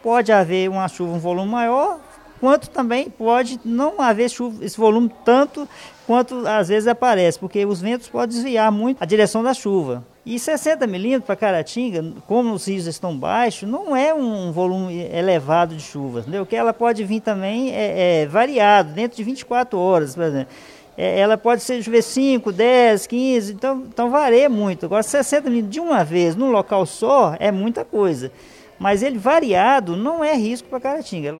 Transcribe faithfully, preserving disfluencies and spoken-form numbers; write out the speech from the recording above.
pode haver uma chuva, um volume maior, quanto também pode não haver chuva, esse volume tanto quanto às vezes aparece, porque os ventos podem desviar muito a direção da chuva. E sessenta milímetros para Caratinga, como os rios estão baixos, não é um volume elevado de chuva, entendeu? Que ela pode vir também é, é, variado, dentro de vinte e quatro horas, por exemplo. É, ela pode ser chover cinco, dez, quinze, então, então varia muito. Agora, sessenta milímetros de uma vez num local só é muita coisa. Mas ele variado não é risco para Caratinga.